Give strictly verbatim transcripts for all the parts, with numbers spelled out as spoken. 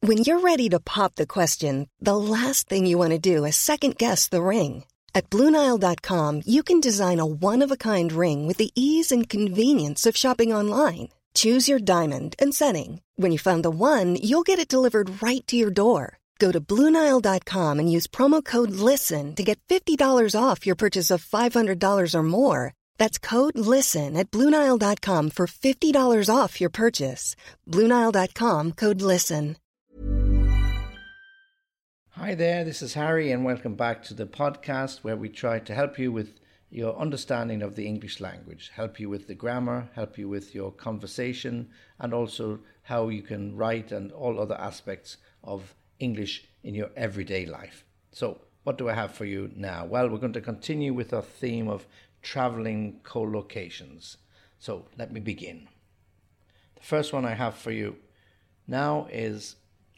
When you're ready to pop the question, the last thing you want to do is second-guess the ring. At Blue Nile dot com, you can design a one-of-a-kind ring with the ease and convenience of shopping online. Choose your diamond and setting. When you find the one, you'll get it delivered right to your door. Go to Blue Nile dot com and use promo code LISTEN to get fifty dollars off your purchase of five hundred dollars or more. That's code LISTEN at Blue Nile dot com for fifty dollars off your purchase. Blue Nile dot com, code LISTEN. Hi there, this is Harry and welcome back to the podcast where we try to help you with your understanding of the English language, help you with the grammar, help you with your conversation, and also how you can write and all other aspects of English in your everyday life. So what do I have for you now? Well, we're going to continue with our theme of traveling co-locations. So let me begin. The first one I have for you now is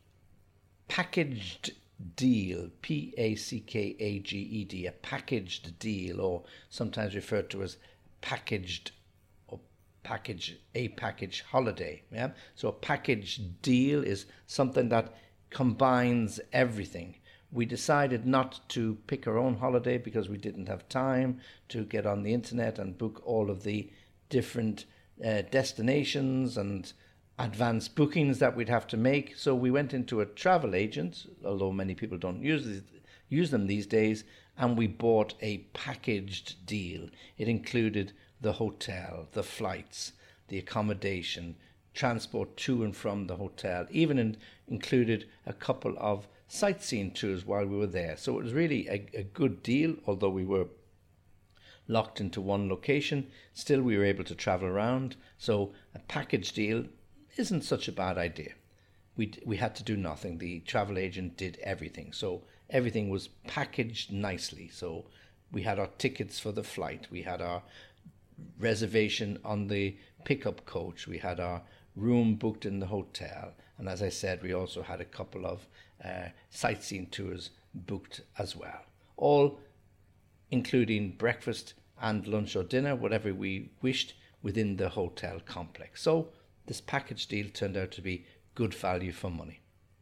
packaged deal, P A C K A G E D, a packaged deal, or sometimes referred to as packaged or package, a package holiday. Yeah. So a packaged deal is something that combines everything. We decided not to pick our own holiday because we didn't have time to get on the internet and book all of the different uh, destinations and advanced bookings that we'd have to make. So we went into a travel agent, although many people don't use this, use them these days, and we bought a packaged deal. It included the hotel, the flights, the accommodation, transport to and from the hotel, even in, included a couple of sightseeing tours while we were there. So it was really a, a good deal, although we were locked into one location. Still, we were able to travel around. So a package deal isn't such a bad idea. We we had to do nothing. The travel agent did everything. So everything was packaged nicely. So we had our tickets for the flight. We had our reservation on the pickup coach. We had our room booked in the hotel. And as I said, we also had a couple of uh, sightseeing tours booked as well. All including breakfast and lunch or dinner, whatever we wished within the hotel complex. So this package deal turned out to be good value for money.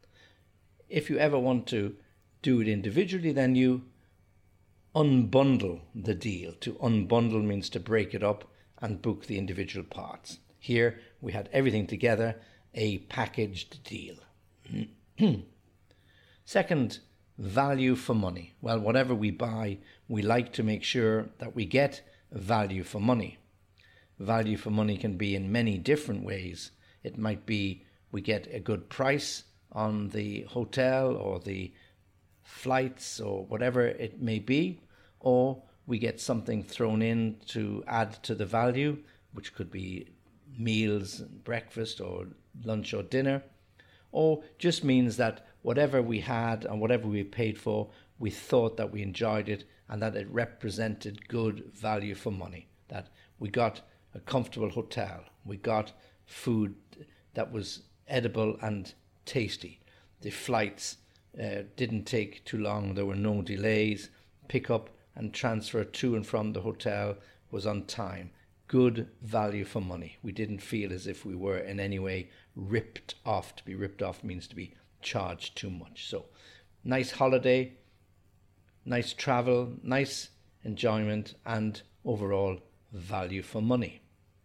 If you ever want to do it individually, then you unbundle the deal. To unbundle means to break it up and book the individual parts. Here we had everything together, a packaged deal. Second, value for money. Well, whatever we buy, we like to make sure that we get value for money. Value for money can be in many different ways. It might be we get a good price on the hotel or the flights or whatever it may be, or we get something thrown in to add to the value, which could be meals, breakfast or lunch or dinner, or just means that whatever we had and whatever we paid for, we thought that we enjoyed it and that it represented good value for money, that we got a comfortable hotel, we got food that was edible and tasty. The flights uh, didn't take too long, there were no delays. Pick up and transfer to and from the hotel was on time. Good value for money. We didn't feel as if we were in any way ripped off. To be ripped off means to be charged too much. So nice holiday, nice travel, nice enjoyment, and overall value for money.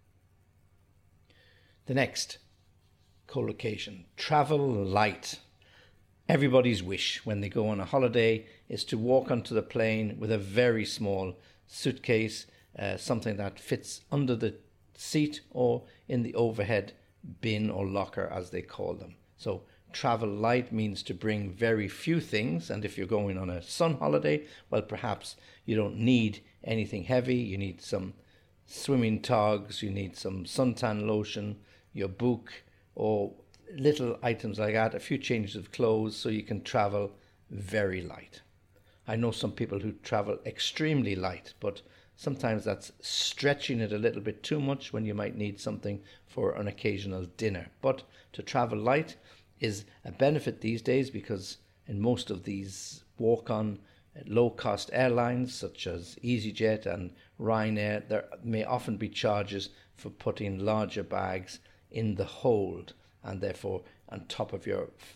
The next co-location, travel light. Everybody's wish when they go on a holiday is to walk onto the plane with a very small suitcase, uh, something that fits under the seat or in the overhead bin or locker, as they call them. So travel light means to bring very few things, and if you're going on a sun holiday, well, perhaps you don't need anything heavy. You need some swimming togs, you need some suntan lotion, your book, or little items like that, a few changes of clothes, so you can travel very light. I know some people who travel extremely light, but sometimes that's stretching it a little bit too much when you might need something for an occasional dinner. But to travel light is a benefit these days, because in most of these walk-on low-cost airlines such as EasyJet and Ryanair, there may often be charges for putting larger bags in the hold and therefore on top of your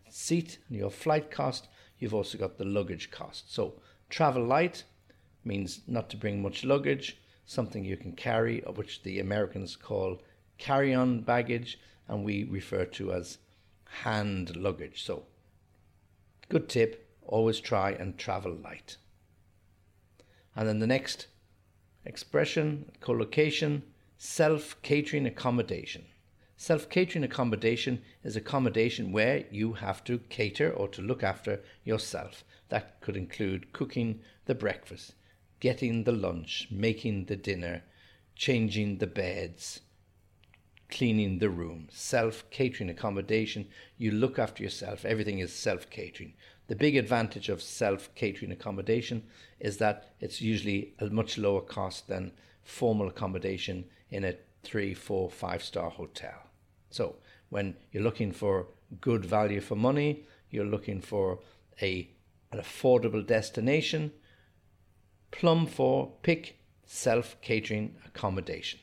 seat and your flight cost, you've also got the luggage cost. So travel light means not to bring much luggage, something you can carry, which the Americans call carry-on baggage, and we refer to as hand luggage. So good tip, always try and travel light. And then the next expression, collocation, self-catering accommodation. Self-catering accommodation is accommodation where you have to cater or to look after yourself. That could include cooking the breakfast, getting the lunch, making the dinner, changing the beds, cleaning the room. Self-catering accommodation, you look after yourself. Everything is self-catering. The big advantage of self-catering accommodation is that it's usually a much lower cost than formal accommodation in a three, four, five-star hotel. So when you're looking for good value for money, you're looking for a an affordable destination, plumb for, pick self-catering accommodation.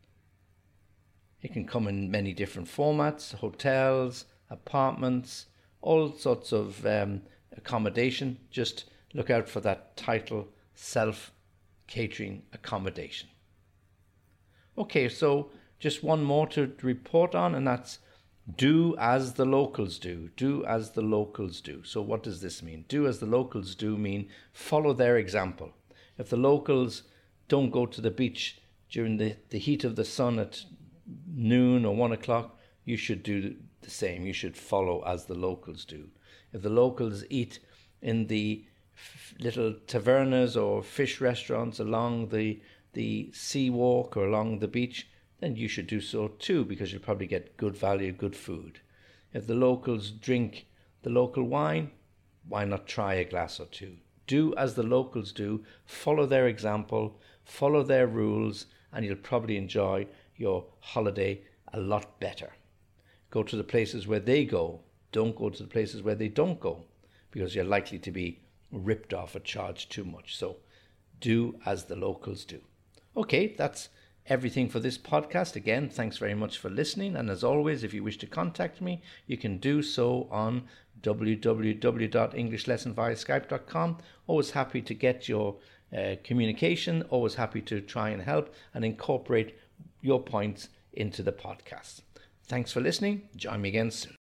It can come in many different formats, hotels, apartments, all sorts of um, accommodation. Just look out for that title, self-catering accommodation. Okay, so just one more to report on, and that's do as the locals do. Do as the locals do. So what does this mean? Do as the locals do mean follow their example. If the locals don't go to the beach during the, the heat of the sun at noon or one o'clock, you should do the same. You should follow as the locals do. If the locals eat in the f- little tavernas or fish restaurants along the the sea walk or along the beach, then you should do so too, because you'll probably get good value, good food. If the locals drink the local wine, why not try a glass or two? Do as the locals do, follow their example, follow their rules, and you'll probably enjoy your holiday a lot better. Go to the places where they go. Don't go to the places where they don't go, because you're likely to be ripped off or charged too much. So do as the locals do. Okay, that's everything for this podcast. Again, thanks very much for listening. And as always, if you wish to contact me, you can do so on w w w dot english lesson via skype dot com. Always happy to get your uh, communication. Always happy to try and help and incorporate your points into the podcast. Thanks for listening. Join me again soon.